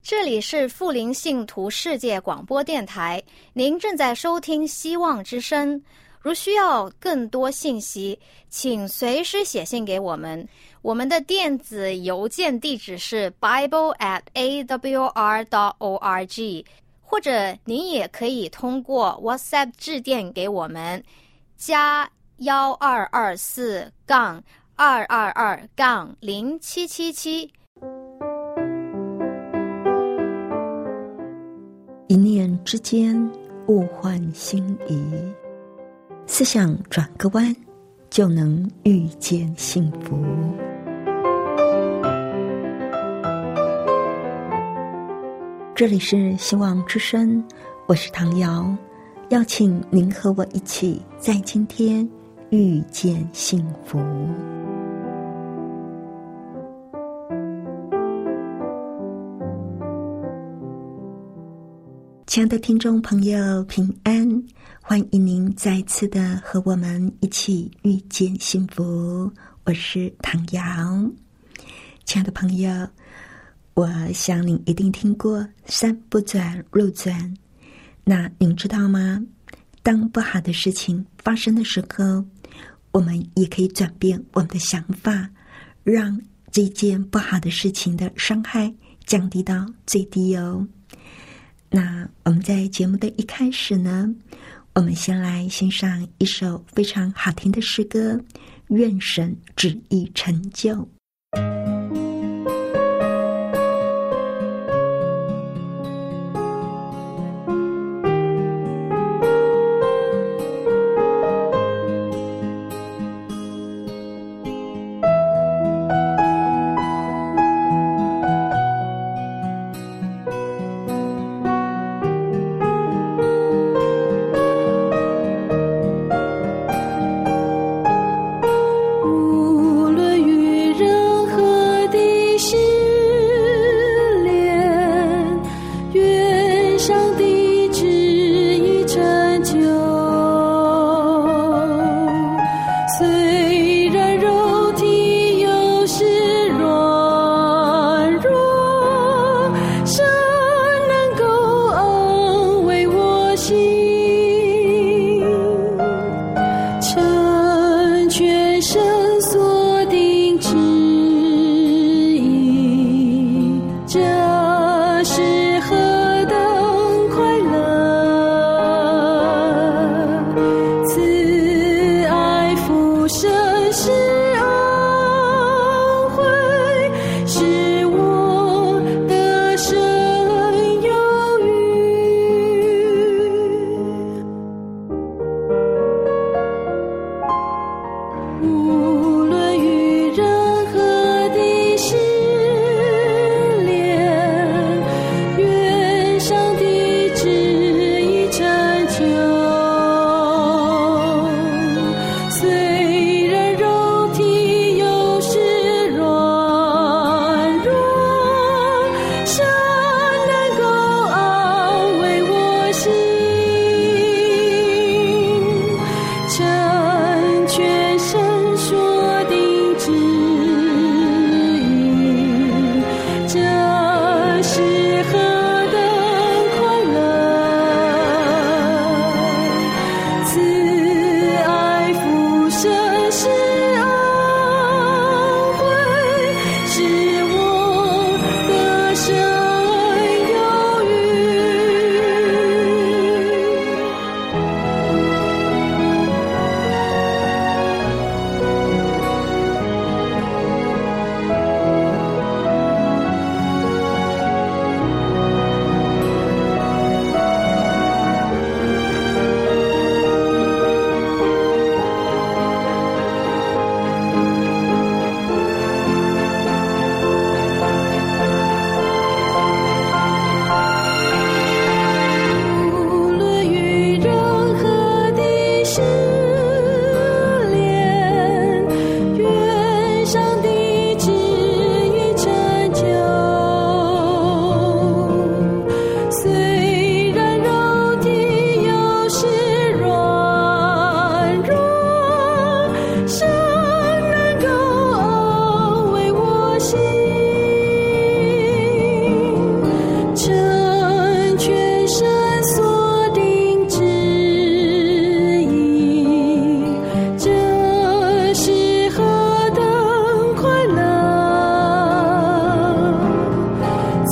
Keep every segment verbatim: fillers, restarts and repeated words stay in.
这里是富林信徒世界广播电台，您正在收听希望之声。如需要更多信息，请随时写信给我们。我们的电子邮件地址是 bible at a w r dot org， 或者您也可以通过 WhatsApp 致电给我们，加幺二二四杠二二二杠零七七七。 一念之间，物换星移，思想转个弯，就能遇见幸福。这里是希望之声，我是唐瑶，邀请您和我一起在今天遇见幸福。亲爱的听众朋友，平安！欢迎您再次的和我们一起遇见幸福。我是唐瑶。亲爱的朋友，我想您一定听过山不转路转，那您知道吗？当不好的事情发生的时候，我们也可以转变我们的想法，让这件不好的事情的伤害降低到最低哦。那我们在节目的一开始呢，我们先来欣赏一首非常好听的诗歌，愿神旨意成就。 无论与人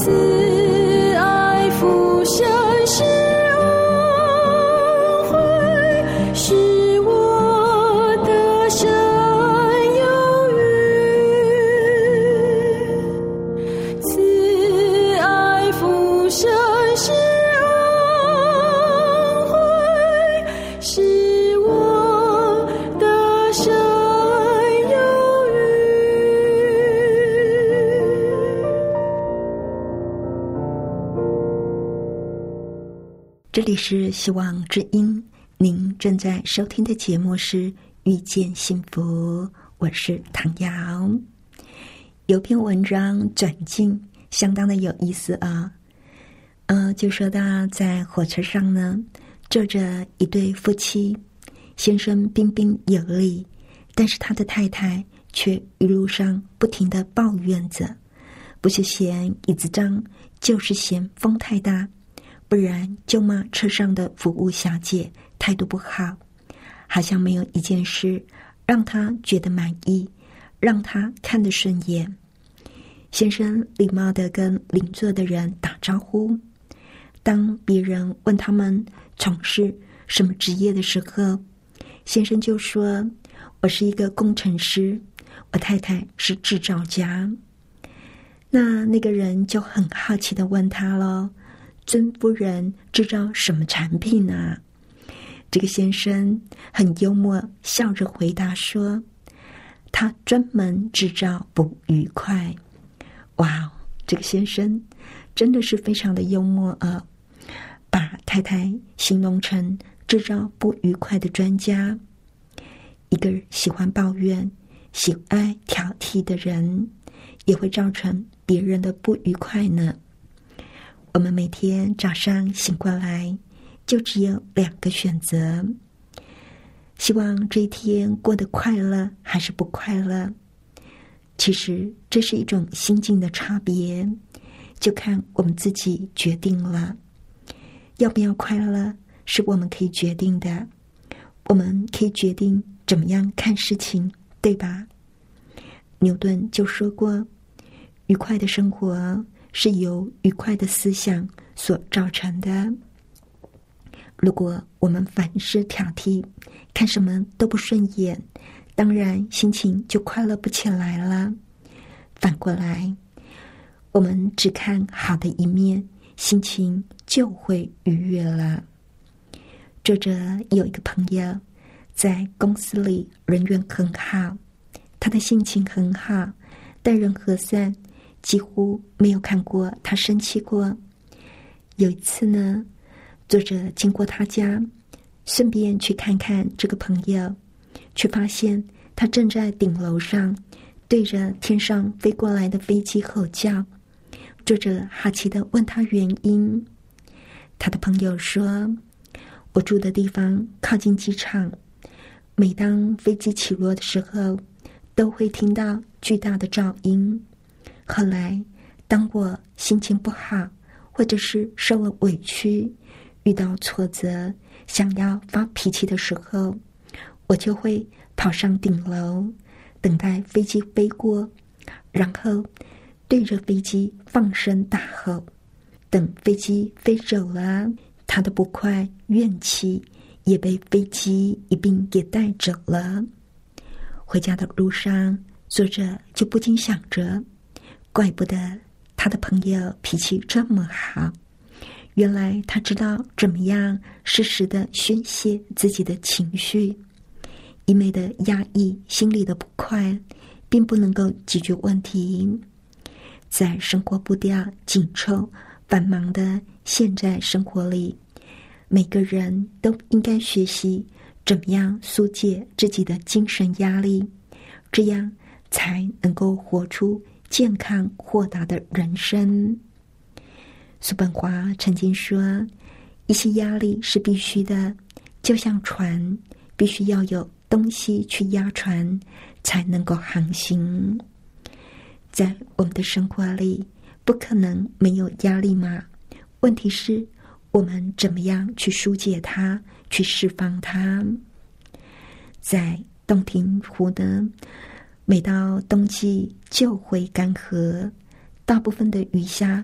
慈爱父神是恩惠，使我的神有余。慈爱父神是恩惠，使我的神有余。 这里是希望之音，您正在收听的节目是遇见幸福，我是唐瑶。有篇文章转进相当的有意思啊，呃，就说到在火车上呢，坐着一对夫妻，先生彬彬有礼，但是他的太太却一路上不停地抱怨着，不是嫌椅子脏，就是嫌风太大，不然就骂车上的服务小姐态度不好，好像没有一件事让他觉得满意，让他看得顺眼。先生礼貌地跟邻座的人打招呼，当别人问他们从事什么职业的时候，先生就说：我是一个工程师，我太太是制造家。那那个人就很好奇地问他咯，尊夫人制造什么产品啊？这个先生很幽默，笑着回答说：他专门制造不愉快。哇，这个先生真的是非常的幽默啊，把太太形容成制造不愉快的专家。一个喜欢抱怨、喜爱挑剔的人，也会造成别人的不愉快呢。我们每天早上醒过来，就只有两个选择，希望这一天过得快乐还是不快乐。其实这是一种心境的差别，就看我们自己决定了。要不要快乐是我们可以决定的，我们可以决定怎么样看事情，对吧？牛顿就说过，愉快的生活是由愉快的思想所造成的。如果我们凡事挑剔，看什么都不顺眼，当然心情就快乐不起来了。反过来，我们只看好的一面，心情就会愉悦了。作者有一个朋友在公司里人缘很好，他的性情很好，待人和善，几乎没有看过他生气过。有一次呢，作者经过他家，顺便去看看这个朋友，却发现他正在顶楼上对着天上飞过来的飞机吼叫。作者好奇地问他原因，他的朋友说：我住的地方靠近机场，每当飞机起落的时候，都会听到巨大的噪音。后来当我心情不好，或者是受了委屈，遇到挫折，想要发脾气的时候，我就会跑上顶楼，等待飞机飞过，然后对着飞机放声大吼。等飞机飞走了，他的不快怨气也被飞机一并给带走了。回家的路上，作者就不禁想着，怪不得他的朋友脾气这么好，原来他知道怎么样适时地宣泄自己的情绪。一味的压抑心里的不快，并不能够解决问题。在生活步调紧凑繁忙的现在生活里，每个人都应该学习怎么样疏解自己的精神压力，这样才能够活出健康豁达的人生。叔本华曾经说，一些压力是必须的，就像船必须要有东西去压船，才能够航行。在我们的生活里，不可能没有压力嘛。问题是，我们怎么样去疏解它，去释放它？在洞庭湖呢，每到冬季就会干涸，大部分的鱼虾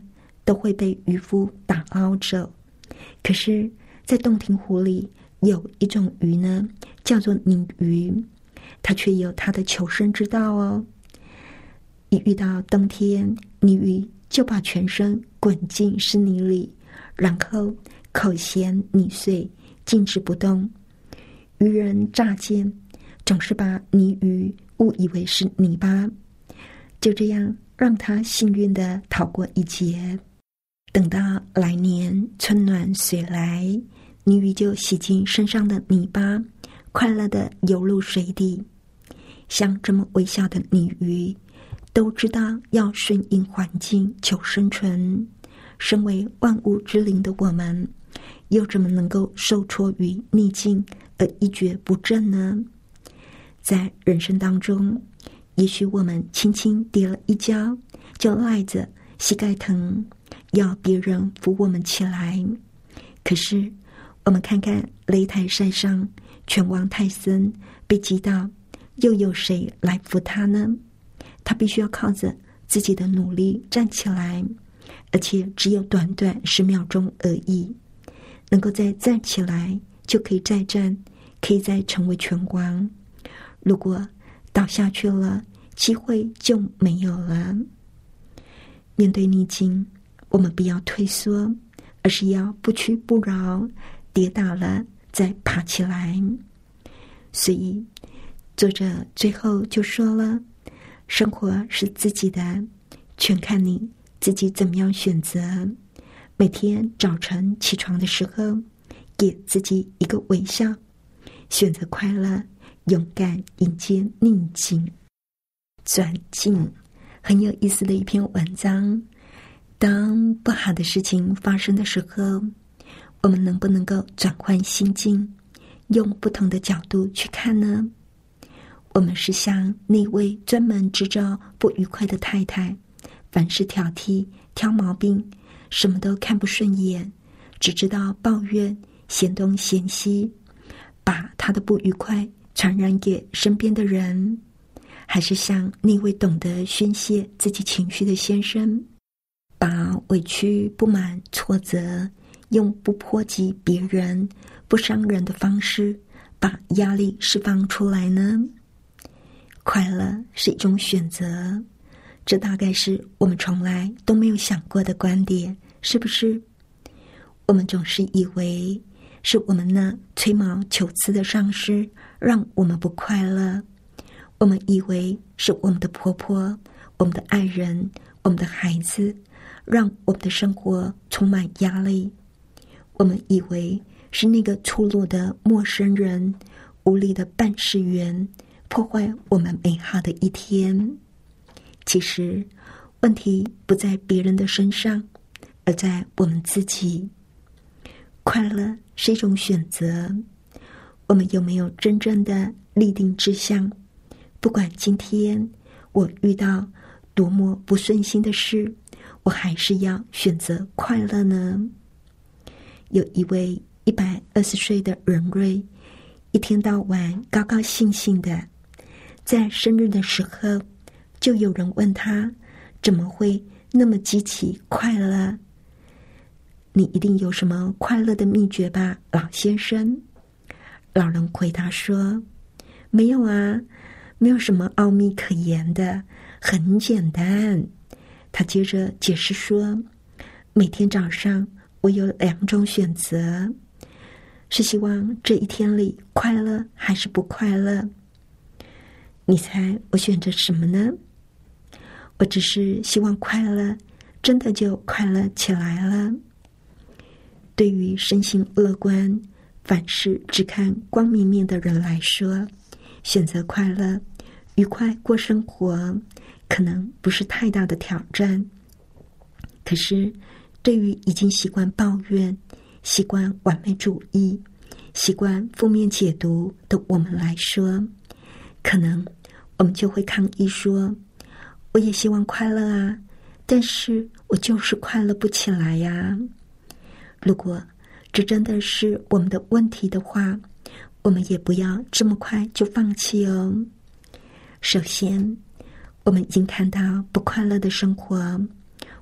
都会被渔夫打捞走。可是在洞庭湖里有一种鱼呢，叫做泥鱼，它却有它的求生之道哦。一遇到冬天，泥鱼就把全身滚进湿泥里，然后口衔泥碎，静止不动。渔人乍见总是把泥鱼误以为是泥巴，就这样让他幸运地逃过一劫。等到来年春暖水来，泥鱼就洗净身上的泥巴，快乐地游入水底。像这么微小的泥鱼，都知道要顺应环境求生存。身为万物之灵的我们，又怎么能够受挫于逆境而一蹶不振呢？在人生当中，也许我们轻轻跌了一跤，就赖着膝盖疼，要别人扶我们起来。可是我们看看擂台赛上拳王泰森被击倒，又有谁来扶他呢？他必须要靠着自己的努力站起来，而且只有短短十秒钟而已。能够再站起来，就可以再战，可以再成为拳王。如果倒下去了，机会就没有了。面对逆境，我们不要退缩，而是要不屈不挠，跌倒了再爬起来。所以作者最后就说了，生活是自己的，全看你自己怎么样选择。每天早晨起床的时候，给自己一个微笑，选择快乐，勇敢迎接逆境。转境，很有意思的一篇文章。当不好的事情发生的时候，我们能不能够转换心境，用不同的角度去看呢？我们是像那位专门制造不愉快的太太，凡事挑剔、挑毛病，什么都看不顺眼，只知道抱怨、嫌东嫌西，把他的不愉快传染给身边的人？还是像那位懂得宣泄自己情绪的先生，把委屈、不满、挫折用不波及别人、不伤人的方式把压力释放出来呢？快乐是一种选择，这大概是我们从来都没有想过的观点，是不是？我们总是以为是我们那吹毛求疵的上司让我们不快乐，我们以为是我们的婆婆、我们的爱人、我们的孩子让我们的生活充满压力，我们以为是那个粗鲁的陌生人、无理的办事员破坏我们美好的一天。其实问题不在别人的身上，而在我们自己。快乐是一种选择，我们有没有真正的立定志向？不管今天我遇到多么不顺心的事，我还是要选择快乐呢？有一位一百二十岁的人瑞，一天到晚高高兴兴的，在生日的时候，就有人问他，怎么会那么积极快乐？你一定有什么快乐的秘诀吧，老先生？老人回答说，没有啊，没有什么奥秘可言的，很简单。他接着解释说，每天早上我有两种选择，是希望这一天里快乐还是不快乐。你猜我选择什么呢？我只是希望快乐，真的就快乐起来了。对于身心乐观、凡事只看光明面的人来说，选择快乐、愉快过生活，可能不是太大的挑战。可是，对于已经习惯抱怨、习惯完美主义、习惯负面解读的我们来说，可能我们就会抗议说，我也希望快乐啊，但是我就是快乐不起来呀。如果这真的是我们的问题的话，我们也不要这么快就放弃哦。首先，我们已经看到不快乐的生活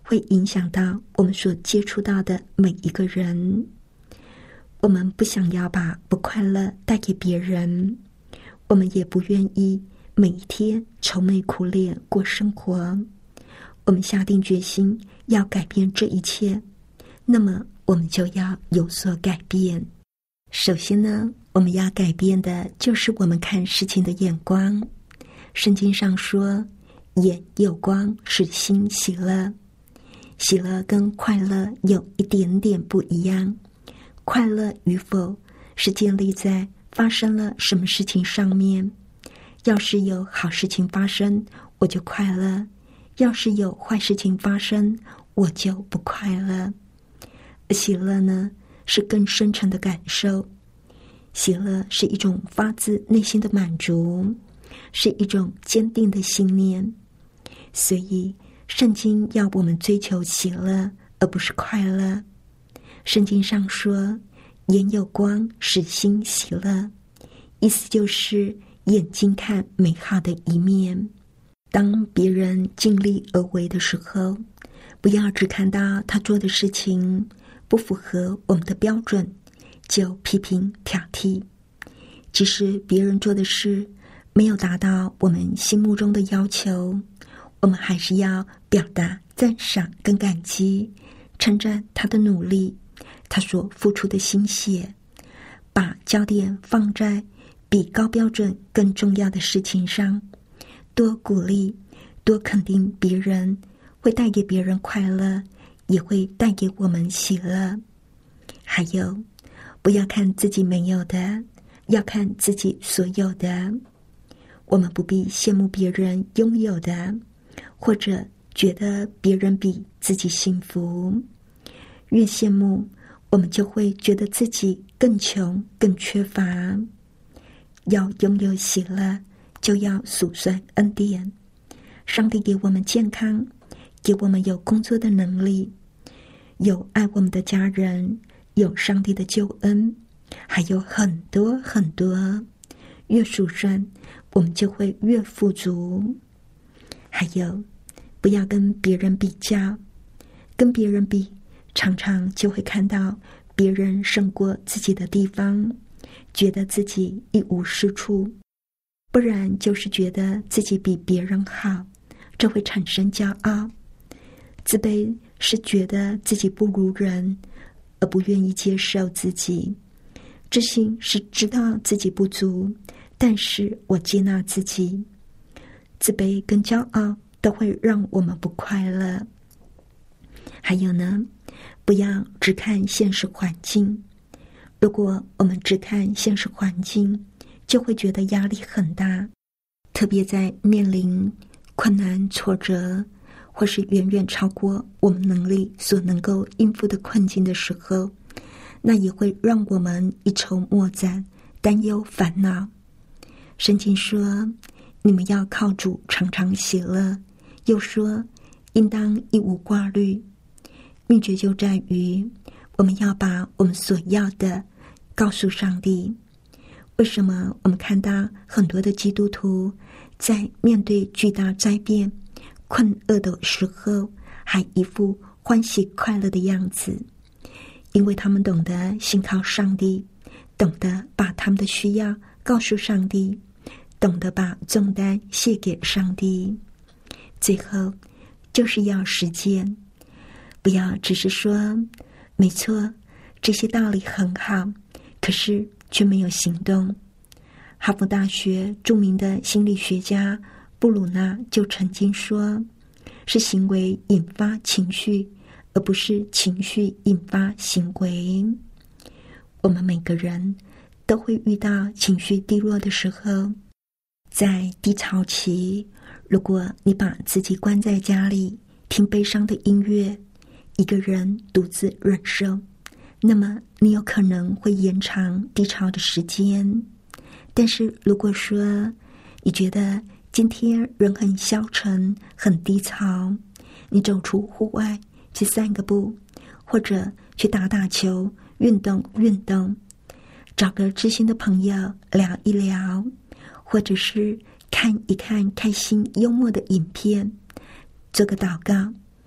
会影响到我们所接触到的每一个人。我们不想要把不快乐带给别人，我们也不愿意每一天愁眉苦脸过生活。我们下定决心要改变这一切，那么我们就要有所改变。首先呢，我们要改变的就是我们看事情的眼光。圣经上说，眼有光，使心喜乐。喜乐跟快乐有一点点不一样。快乐与否是建立在发生了什么事情上面。要是有好事情发生，我就快乐；要是有坏事情发生，我就不快乐。而喜乐呢，是更深沉的感受。喜乐是一种发自内心的满足，是一种坚定的信念。所以圣经要我们追求喜乐，而不是快乐。圣经上说，眼有光，使心喜乐，意思就是眼睛看美好的一面。当别人尽力而为的时候，不要只看到他做的事情不符合我们的标准，就批评挑剔。即使别人做的事没有达到我们心目中的要求，我们还是要表达赞赏跟感激，称赞他的努力，他所付出的心血，把焦点放在比高标准更重要的事情上，多鼓励，多肯定别人，会带给别人快乐，也会带给我们喜乐。还有，不要看自己没有的，要看自己所有的。我们不必羡慕别人拥有的，或者觉得别人比自己幸福。越羡慕，我们就会觉得自己更穷更缺乏。要拥有喜乐，就要数算恩典。上帝给我们健康，给我们有工作的能力，有爱我们的家人，有上帝的救恩，还有很多很多。越数算，我们就会越富足。还有，不要跟别人比较，跟别人比，常常就会看到别人胜过自己的地方，觉得自己一无是处，不然就是觉得自己比别人好，这会产生骄傲。自卑是觉得自己不如人，而不愿意接受自己。自信是知道自己不足，但是我接纳自己。自卑跟骄傲都会让我们不快乐。还有呢，不要只看现实环境。如果我们只看现实环境，就会觉得压力很大，特别在面临困难挫折，或是远远超过我们能力所能够应付的困境的时候，那也会让我们一筹莫展，担忧烦恼。圣经说，你们要靠主常常喜乐，又说应当一无挂虑。秘诀就在于我们要把我们所要的告诉上帝。为什么我们看到很多的基督徒在面对巨大灾变困厄的时候，还一副欢喜快乐的样子？因为他们懂得信靠上帝，懂得把他们的需要告诉上帝，懂得把重担卸给上帝。最后就是要实践，不要只是说没错，这些道理很好，可是却没有行动。哈佛大学著名的心理学家布鲁纳就曾经说，是行为引发情绪，而不是情绪引发行为。我们每个人都会遇到情绪低落的时候，在低潮期，如果你把自己关在家里，听悲伤的音乐，一个人独自忍受，那么你有可能会延长低潮的时间。但是如果说你觉得今天人很消沉很低潮，你走出户外去散个步，或者去打打球，运动运动，找个知心的朋友聊一聊，或者是看一看开心幽默的影片，做个祷告，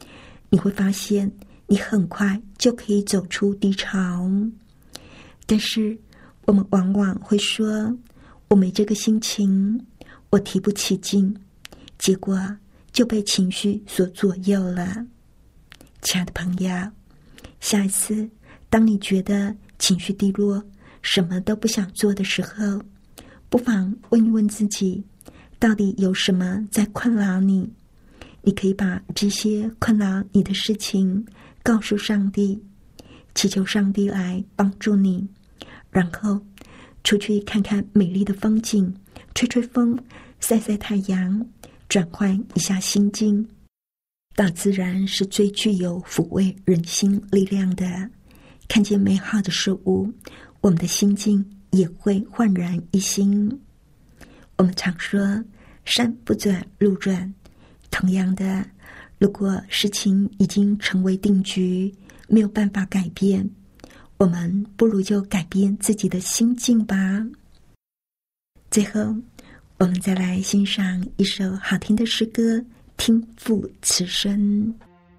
你会发现你很快就可以走出低潮。但是我们往往会说，我没这个心情，我提不起劲，结果就被情绪所左右了。亲爱的朋友，下一次当你觉得情绪低落，什么都不想做的时候，不妨问一问自己，到底有什么在困扰你？你可以把这些困扰你的事情告诉上帝，祈求上帝来帮助你，然后出去看看美丽的风景，吹吹风，晒晒太阳，转换一下心境。大自然是最具有抚慰人心力量的，看见美好的事物，我们的心境也会焕然一新。我们常说山不转路转，同样的，如果事情已经成为定局，没有办法改变，我们不如就改变自己的心境吧。最后，我们再来欣赏一首好听的诗歌，听父慈声。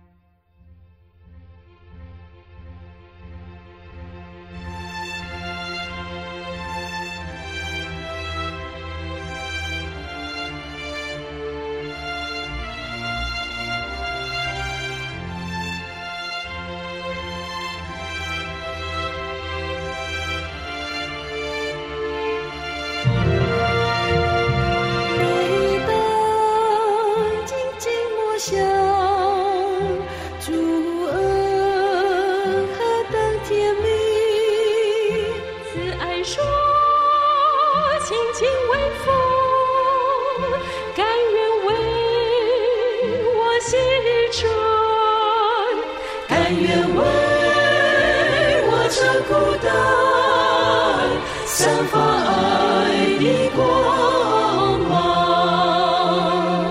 散发爱的光芒，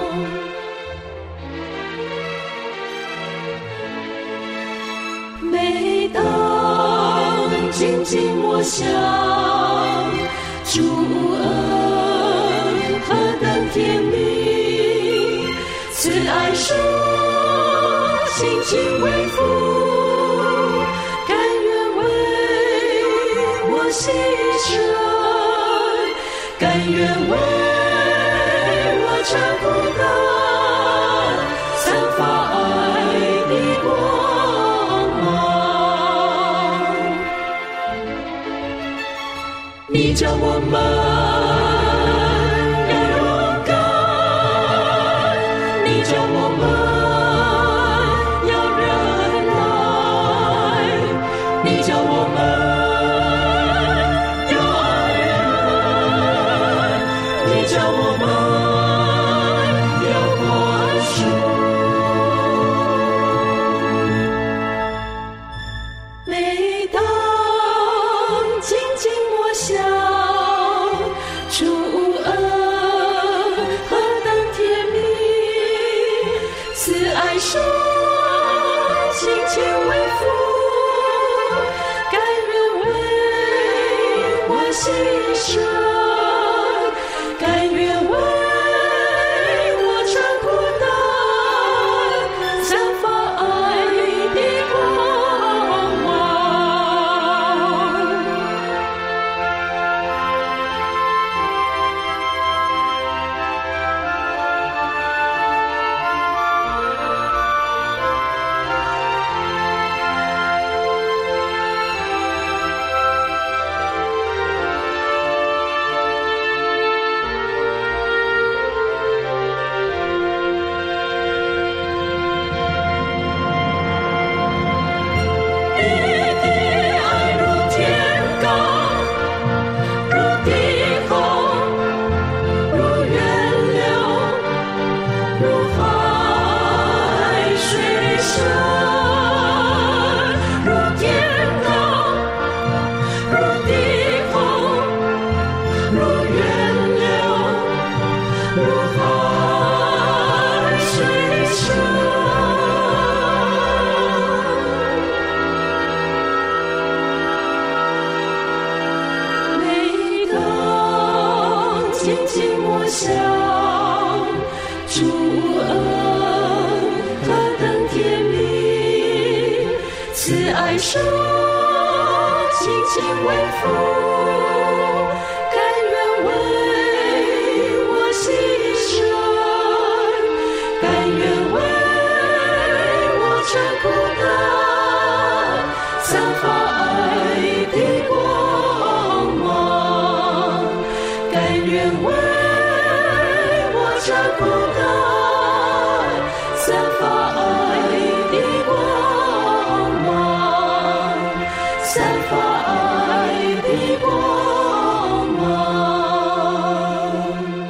每当静静默想，主恩何等甜蜜，慈爱说亲亲为父，甘愿为我牺牲，甘愿为我承负担，散发爱的光芒。你叫我们要勇敢，你叫我们要忍耐，你叫我们叫我们要宽恕。每当静静默想，主恩何等甜蜜，慈爱说亲亲为父，甘愿为我牺牲，甘愿为我承负担，散发爱的光芒。静静默想，主恩何等甜蜜， 慈爱手轻轻微抚，甘愿为我牺牲，甘愿为我承苦担，散发爱的光芒，甘愿为我承苦担，散发爱的光芒，散发爱的光芒。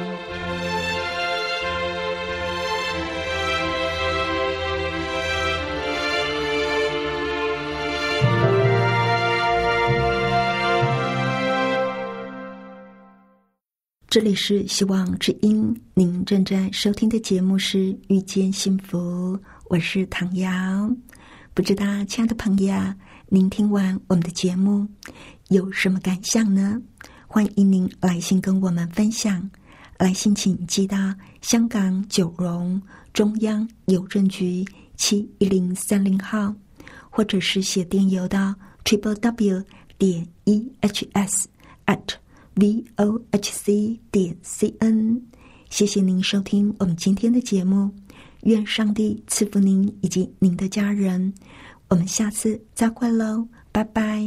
这里是希望之音，您正在收听的节目是遇见幸福，我是唐瑶。不知道亲爱的朋友，您听完我们的节目有什么感想呢？欢迎您来信跟我们分享，来信请寄到香港九龙中央邮政局七一零三零号，或者是写电邮到 triple w 点 e h s at v o h c 点 c n。 谢谢您收听我们今天的节目，愿上帝赐福您以及您的家人，我们下次再会喽，拜拜。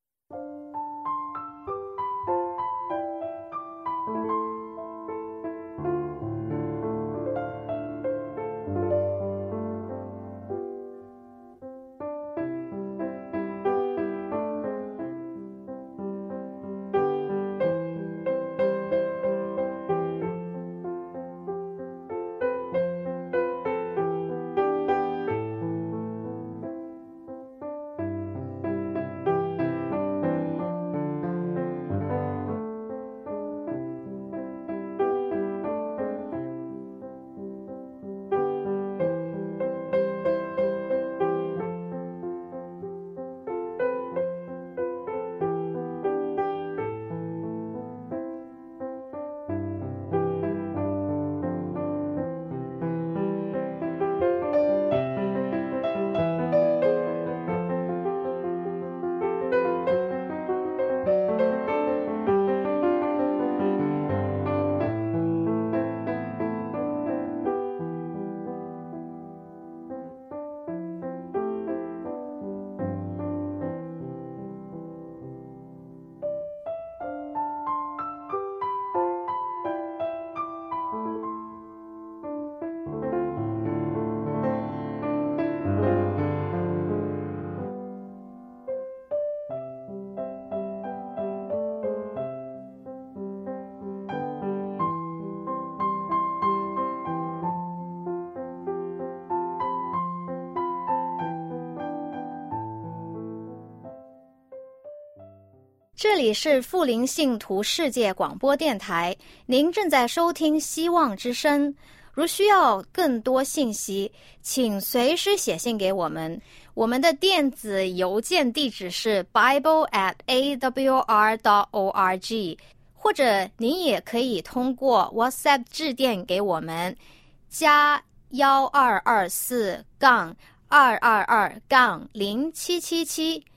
这里是富林信徒世界广播电台，您正在收听希望之声。如需要更多信息，请随时写信给我们。我们的电子邮件地址是 bible at a w r dot org， 或者您也可以通过 WhatsApp 致电给我们，加幺二二四杠二二二杠零七七七。